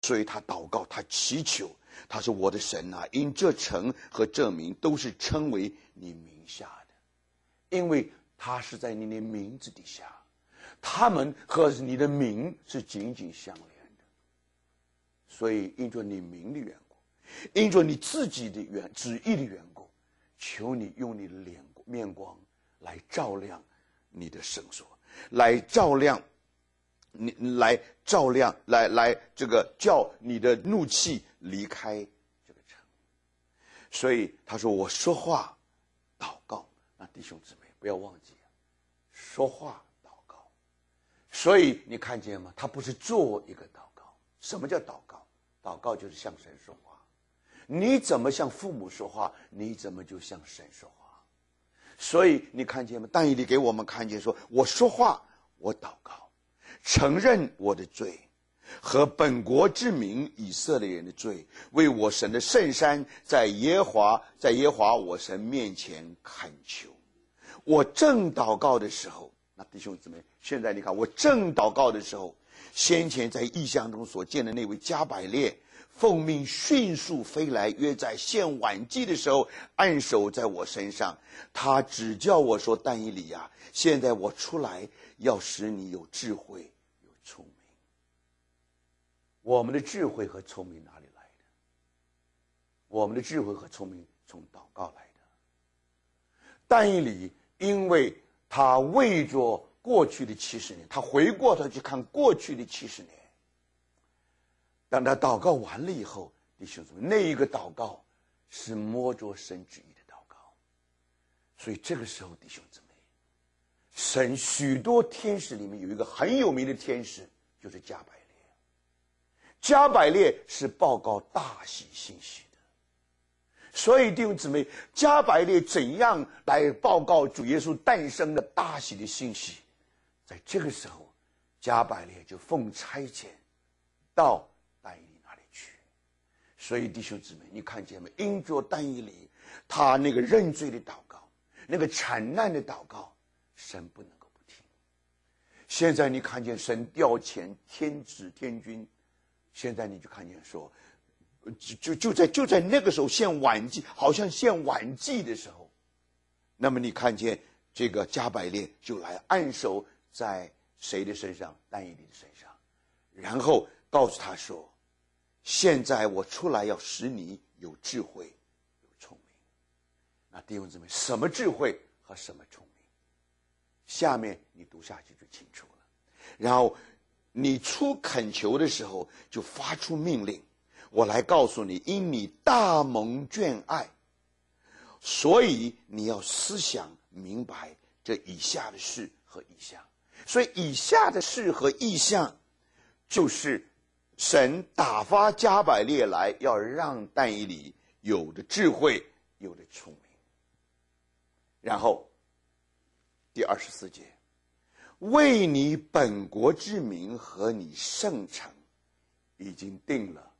所以他祷告，他祈求，他说：“我的神啊，因这城和这民都是称为你名下的，因为他是在你的名字底下，他们和你的名是紧紧相连的。所以因着你名的缘故，因着你自己的旨意的缘故，求你用你的面光来照亮你的圣所，来照亮。”来这个叫你的怒气离开这个城。所以他说我说话祷告，那弟兄姊妹不要忘记说话祷告。所以你看见吗？他不是做一个祷告。什么叫祷告？祷告就是向神说话。你怎么向父母说话，你怎么就向神说话。所以你看见吗？但以理给我们看见说，我说话，我祷告，承认我的罪和本国之民以色列人的罪，为我神的圣山在耶和华我神面前恳求。我正祷告的时候，那弟兄姊妹，现在你看我正祷告的时候，先前在异象中所见的那位加百列奉命迅速飞来，约在献晚祭的时候按手在我身上，他只叫我说：“但以理啊，现在我出来要使你有智慧有聪明。”我们的智慧和聪明哪里来的？我们的智慧和聪明从祷告来的。但以理因为他为着过去的70年，他回过头去看过去的70年，当他祷告完了以后，弟兄姊妹，那一个祷告是摸着神旨意的祷告。所以这个时候，弟兄姊妹，神许多天使里面有一个很有名的天使，就是加百列。加百列是报告大喜信息的。所以弟兄姊妹，加百列怎样来报告主耶稣诞生的大喜的信息？在这个时候，加百列就奉差遣到但以理那里去。所以弟兄姊妹，你看见没？因着但以理他那个认罪的祷告，那个惨难的祷告，神不能够不听。现在你看见神调遣天子天君，现在你就看见说，就在那个时候献晚祭，好像献晚祭的时候，那么你看见这个加百列就来按手在谁的身上？但以理的身上，然后告诉他说：“现在我出来要使你有智慧有聪明。”那弟兄姊妹，什么智慧和什么聪明？下面你读下去就清楚了。然后你出恳求的时候，就发出命令，我来告诉你，因你大蒙眷爱，所以你要思想明白这以下的事和意象。所以以下的事和意象，就是神打发加百列来，要让但以理有的智慧，有的聪明。然后第24节，为你本国之民和你圣城，已经定了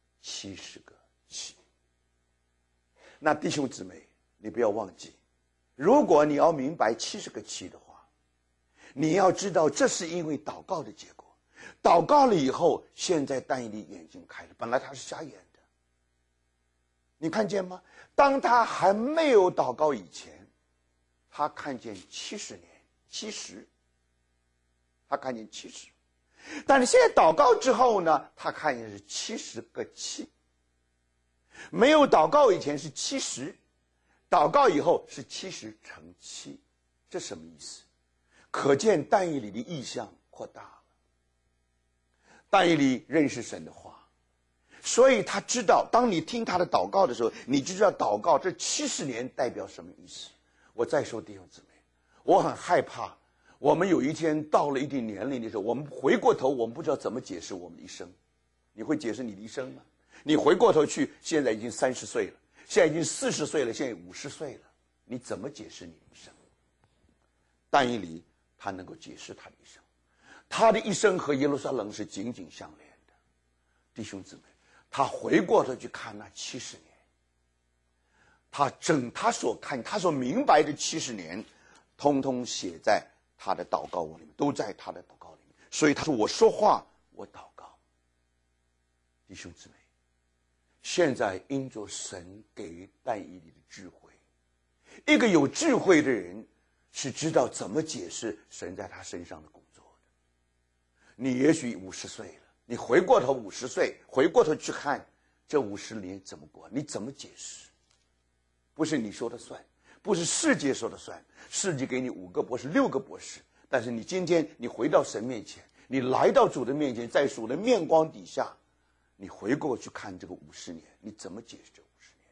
70个期。那弟兄姊妹，你不要忘记，如果你要明白70个期的话，你要知道这是因为祷告的结果。祷告了以后，现在但以理眼睛开了，本来他是瞎眼的。你看见吗？当他还没有祷告以前，他看见70年，70，他看见70。但是现在祷告之后呢，他看见是70个期。没有祷告以前是70，祷告以后是70乘7，这什么意思？可见但以理的意象扩大了。但以理认识神的话，所以他知道，当你听他的祷告的时候，你就知道祷告这70年代表什么意思。我再说弟兄姊妹，我很害怕，我们有一天到了一定年龄的时候，我们回过头，我们不知道怎么解释我们的一生。你会解释你的一生吗？你回过头去，现在已经30岁了，现在已经40岁了，现在50岁了，你怎么解释你的一生？但以理他能够解释他的一生，他的一生和耶路撒冷是紧紧相连的。弟兄姊妹，他回过头去看那70年，他所明白的70年，通通写在他的祷告文里面，都在他的祷告里面。所以他说：“我说话，我祷告。” 弟兄姊妹，现在因着神给但以理的智慧，一个有智慧的人是知道怎么解释神在他身上的工作的。你也许50岁了，你回过头50岁，回过头去看这50年怎么过，你怎么解释？不是你说的算，不是世界说的算，世界给你5个博士、6个博士，但是你今天你回到神面前，你来到主的面前，在主的面光底下，你回过去看这个50年，你怎么解释这50年？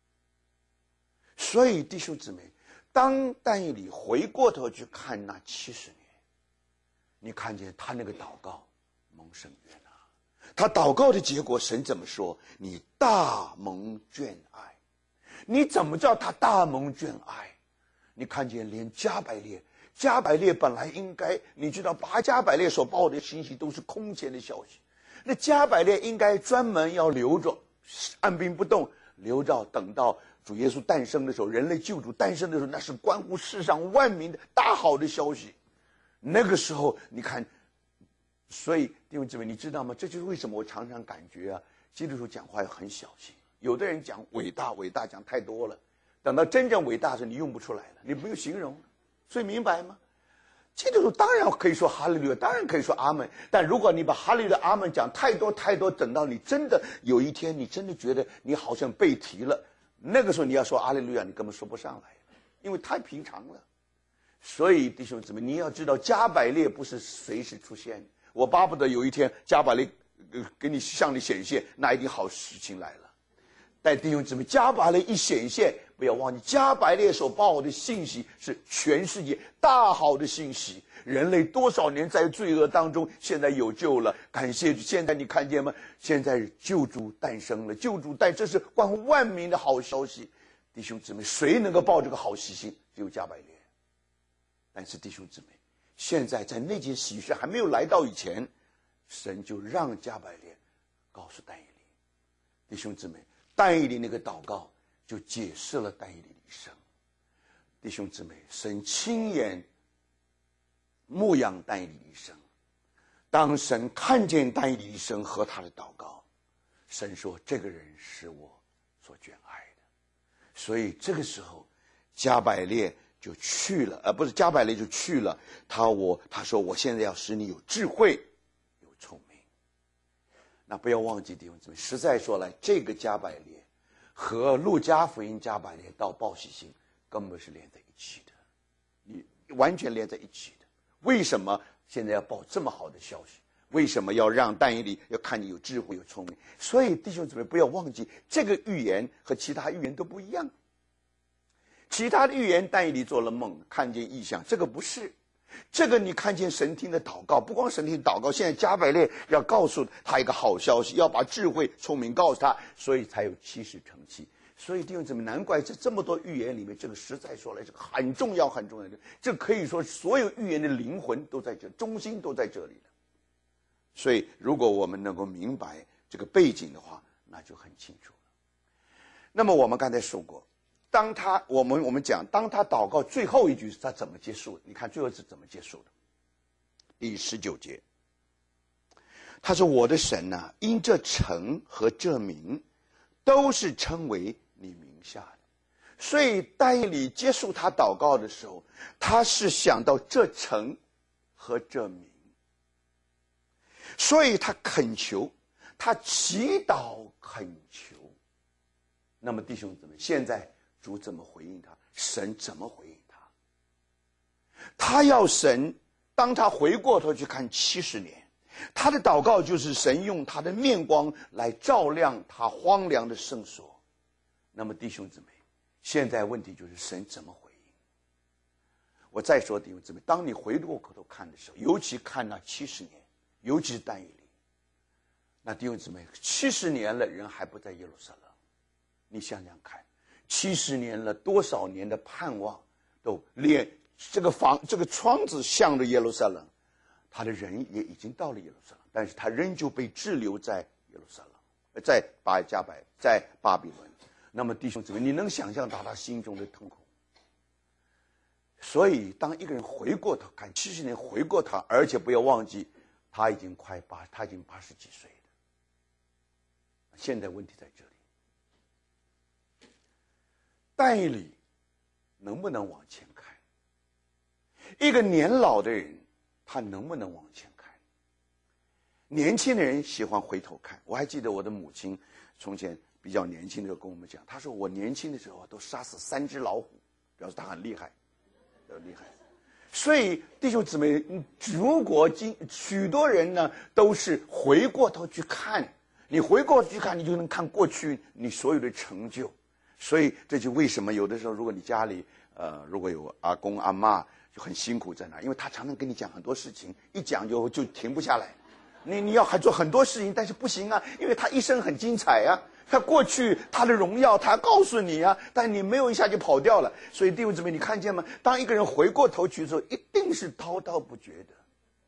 所以弟兄姊妹，当但以理回过头去看那70年，你看见他那个祷告蒙神悦纳，他祷告的结果，神怎么说？你大蒙眷爱。你怎么知道他大蒙眷爱？你看见连加百列本来应该，你知道把加百列所报的信息都是空前的消息，那加百列应该专门要留着，按兵不动，留着等到主耶稣诞生的时候，人类救主诞生的时候，那是关乎世上万民的大好的消息。那个时候你看，所以弟兄姊妹，你知道吗？这就是为什么我常常感觉啊，基督徒讲话要很小心。有的人讲伟大讲太多了，等到真正伟大的时候，你用不出来了，你没有形容，所以明白吗？基督徒当然可以说哈利路亚，当然可以说阿门，但如果你把哈利路亚阿门讲太多，等到你真的有一天，你真的觉得你好像被提了，那个时候你要说哈利路亚，你根本说不上来，因为太平常了。所以弟兄姊妹，你要知道加百列不是随时出现，我巴不得有一天加百列给你向你显现，那一定好事情来了。但弟兄姊妹，加百列一显现，不要忘记加百列所报的信息是全世界大好的信息。人类多少年在罪恶当中，现在有救了，感谢主。现在你看见吗？现在救主诞生了，这是关乎万民的好消息。弟兄姊妹，谁能够报这个好喜讯？只有加百列。但是弟兄姊妹，现在在那件喜讯还没有来到以前，神就让加百列告诉但以理。弟兄姊妹，但以理那个祷告就解释了但以理的一生。弟兄姊妹，神亲眼牧养但以理的一生。当神看见但以理一生和他的祷告，神说这个人是我所眷爱的。所以这个时候加百列就去了，不是加百列就去了。他说我现在要使你有智慧有聪明。那不要忘记弟兄姊妹，实在说来，这个加百列和路加福音加百列到报喜信根本是连在一起的，你完全连在一起的。为什么现在要报这么好的消息？为什么要让但以理要看你有智慧有聪明？所以弟兄姊妹不要忘记，这个预言和其他预言都不一样。其他的预言但以理做了梦看见异象，这个不是。这个你看见神听的祷告，不光神听祷告，现在加百列要告诉他一个好消息，要把智慧聪明告诉他，所以才有70成7。所以弟兄姊妹，难怪这么多预言里面，这个实在说来这个很重要很重要的，这可以说所有预言的灵魂都在这，中心都在这里了。所以如果我们能够明白这个背景的话，那就很清楚了。那么我们刚才说过，当他我们讲，当他祷告最后一句他怎么结束的？你看最后是怎么结束的？第19节，他说：“我的神啊，因这城和这民，都是称为你名下的。”所以但以理结束他祷告的时候，他是想到这城和这民，所以他恳求，他祈祷恳求。那么弟兄姊妹，现在主怎么回应他？神怎么回应他？他要神，当他回过头去看70年，他的祷告就是神用他的面光来照亮他荒凉的圣所。那么弟兄姊妹，现在问题就是神怎么回应？我再说弟兄姊妹，当你回过头看的时候，尤其看那70年，尤其是但以理，那弟兄姊妹，70年了，人还不在耶路撒冷。你想想看，70年了，多少年的盼望，都连这个窗子向着耶路撒冷，他的人也已经到了耶路撒冷，但是他仍旧被滞留在耶路撒冷，在巴比伦。那么弟兄姊妹，你能想象到他心中的痛苦？所以当一个人回过头看70年，回过头，而且不要忘记他已经80几岁了。 现在问题在这里，但以理能不能往前看？一个年老的人，他能不能往前看？年轻的人喜欢回头看。我还记得我的母亲从前比较年轻的时候跟我们讲，她说我年轻的时候都杀死3只老虎，表示她很厉害，厉害。所以弟兄姊妹，如果许多人呢都是回过头去看，你回过头去看，你就能看过去你所有的成就。所以这就为什么有的时候，如果你家里如果有阿公阿嬷，就很辛苦在那，因为他常常跟你讲很多事情，一讲就停不下来。你要还做很多事情，但是不行啊，因为他一生很精彩啊，他过去他的荣耀他告诉你啊，但你没有一下就跑掉了。所以弟兄姊妹，你看见吗？当一个人回过头去的时候，一定是滔滔不绝的。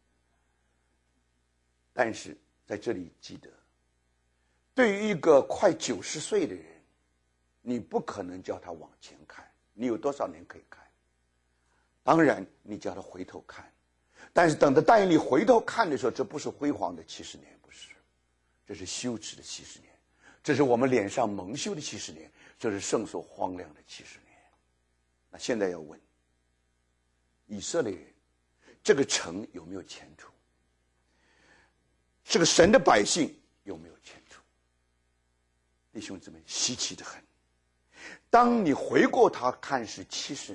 但是在这里记得，对于一个快90岁的人，你不可能叫他往前看，你有多少年可以看？当然你叫他回头看，但是等到但以理回头看的时候，这不是辉煌的70年，不是，这是羞耻的70年，这是我们脸上蒙羞的70年，这是圣所荒凉的70年。那现在要问以色列人，这个城有没有前途？这个神的百姓有没有前途？弟兄姊妹，稀奇的很。当你回过头看是70，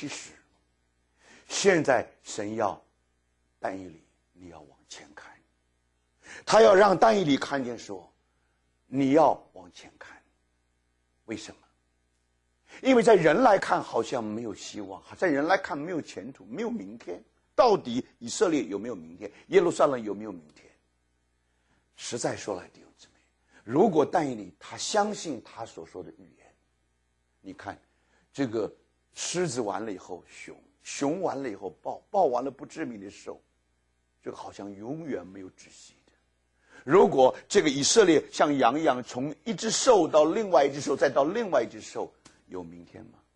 现在神要但以理，你要往前看，他要让但以理看见说，你要往前看。为什么？因为在人来看好像没有希望，在人来看没有前途，没有明天。到底以色列有没有明天？耶路撒冷有没有明天？实在说来，弟兄姊妹，如果但以理他相信他所说的预言，你看这个狮子完了以后熊完了以后豹完了不知名的兽，这个好像永远没有止息的。如果这个以色列像羊一样从一只兽到另外一只兽再到另外一只兽，有明天吗？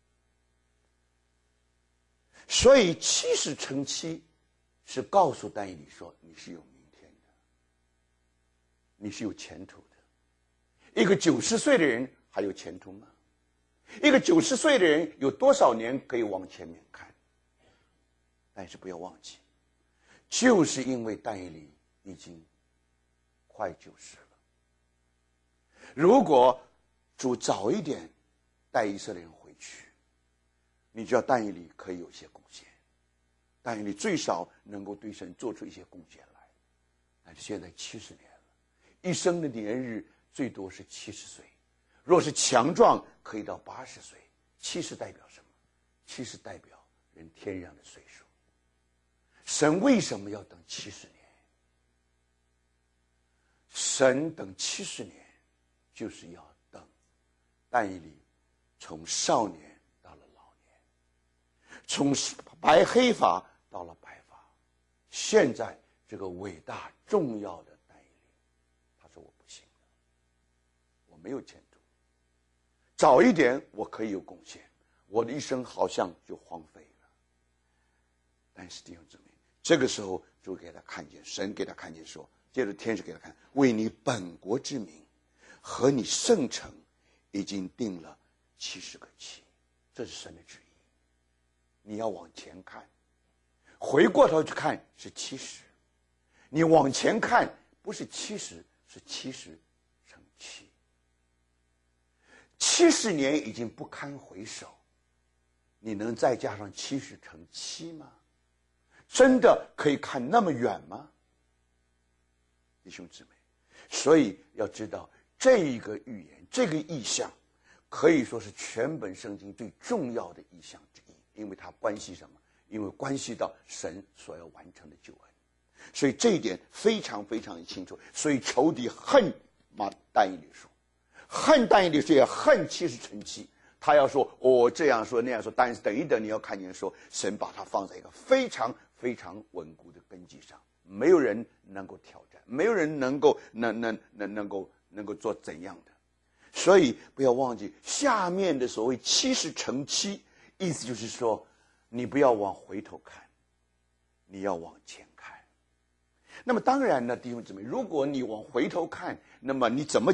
所以70乘7是告诉但以理说，你是有明天的，你是有前途的。一个90岁的人还有前途吗？一个90岁的人有多少年可以往前面看？但是不要忘记，就是因为但以理已经快90了。如果主早一点带以色列人回去，你知道但以理可以有些贡献，但以理最少能够对神做出一些贡献来。但是现在70年了，一生的年日最多是70岁，若是强壮可以到80岁。70代表什么？70代表人天然的岁数。神为什么要等70年？神等70年就是要等但以理从少年到了老年，从白黑发到了白发。现在这个伟大重要的但以理，他说我不行了，我没有前途，早一点我可以有贡献，我的一生好像就荒废了。但是弟兄姊妹，这个时候主给他看见，神给他看见说，接着天使给他看，为你本国之名和你圣城已经定了70个期，这是神的旨意。你要往前看，回过头去看是70，你往前看不是70，是70乘7。70年已经不堪回首，你能再加上70乘7吗？真的可以看那么远吗？弟兄姊妹，所以要知道这一个预言，这个意象可以说是全本圣经最重要的意象之一，因为它关系什么？因为关系到神所要完成的救恩。所以这一点非常非常清楚。所以仇敌恨但以理书，恨但以理书也恨70乘7。他要说我这样说那样说，但是等一等，你要看见说神把它放在一个非常非常稳固的根基上，没有人能够挑战，没有人能够能够做怎样的。所以不要忘记下面的所谓70乘7，意思就是说你不要往回头看，你要往前看。那么当然呢，弟兄姊妹，如果你往回头看，那么你怎么